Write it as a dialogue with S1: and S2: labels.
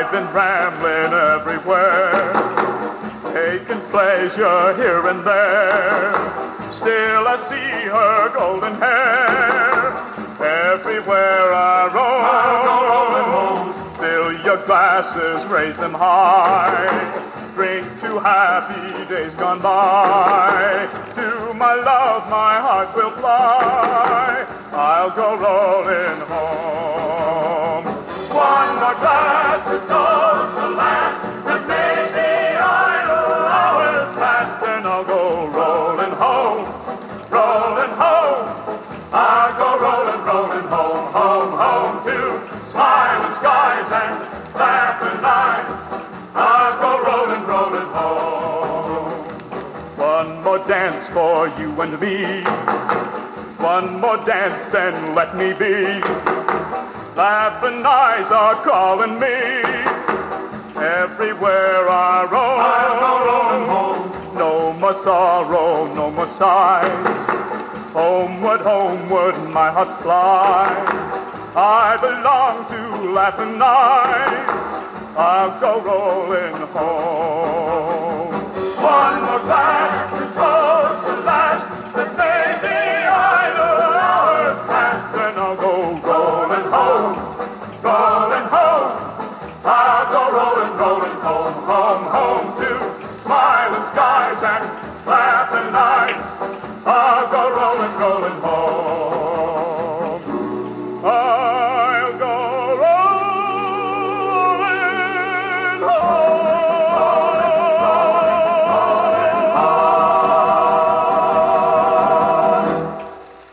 S1: I've been rambling everywhere, taking pleasure here and there. Still I see her golden hair everywhere I roam. Fill your glasses, raise them high. Drink to happy days gone by. To my love, my heart will fly. I'll go rolling home. One more glass to toast the last that made the idle hours past, and I'll go rolling home, rolling home. I'll go rolling, rolling home, home, home to smiling skies and laughing eyes. I'll go rolling, rolling home. One more dance for you and me. One more dance, then let me be. Laughing eyes are calling me. Everywhere I roam, I'll go rolling home. No more sorrow, no more sighs. Homeward, homeward, my heart flies. I belong to laughing eyes. I'll go rolling home. One more glass to toast the last